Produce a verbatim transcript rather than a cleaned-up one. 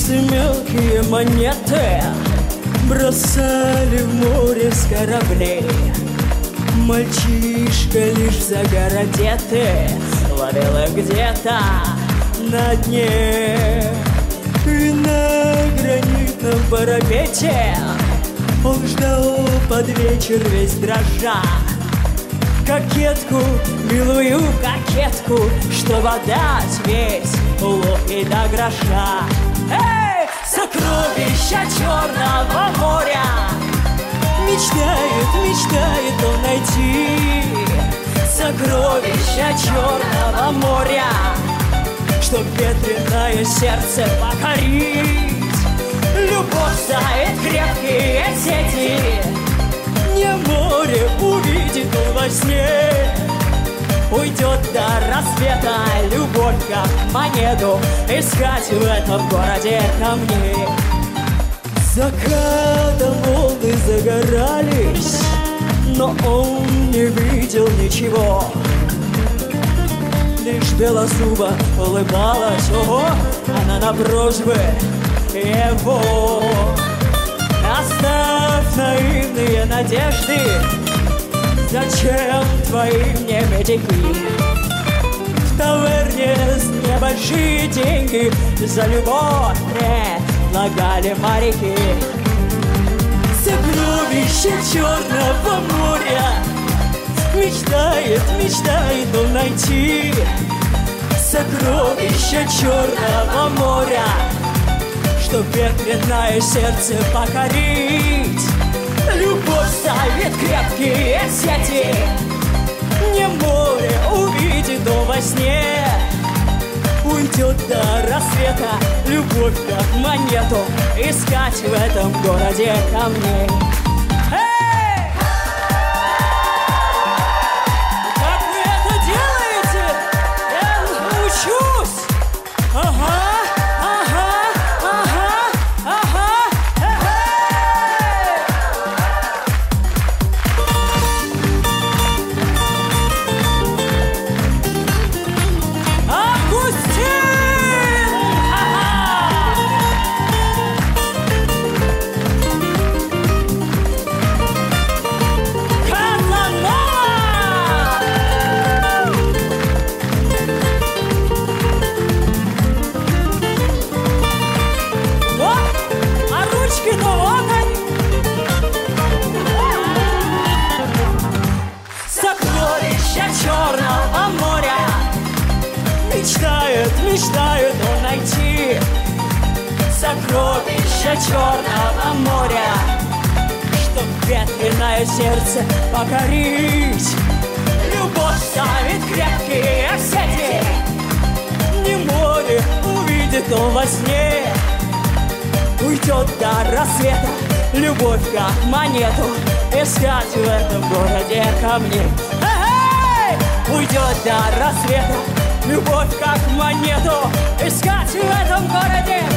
Птицы мелкие монеты бросали в море с кораблей. Мальчишка лишь загородетый ловил их где-то на дне. И на гранитном парапете он ждал под вечер весь дрожа кокетку, милую кокетку, чтоб отдать весь улов и до гроша. Эй, сокровища Черного моря мечтает, мечтает он найти. Сокровища Черного моря, чтоб ветреное сердце покорить. Любовь ставит крепкие сети, не море увидит он во сне. Уйдет до рассвета любовь, как монету, искать в этом городе камней. Закатом волны загорались, но он не видел ничего. Лишь белозуба улыбалась, ого, она на просьбы его. Оставь наивные надежды, зачем твои мне медики? В таверне с небольшие деньги за любовь предлагали моряки. Сокровище Черного моря мечтает, мечтает он найти. Сокровище Черного моря, чтоб ветреное сердце покорить. Любовь ставит крепкие сети, не море увидит он во сне. Уйдет до рассвета любовь, как монету, искать в этом городе камней. Эй! Как вы это делаете? Я научусь! Ага! Черного моря мечтает, мечтает он найти. Сокровища Черного моря, чтоб ветреное сердце покорить. Любовь ставит крепкие сети, не море увидит он во сне. Уйдет до рассвета любовь, как монету, искать в этом городе камней. Уйдет до рассвета любовь, как монету, искать в этом городе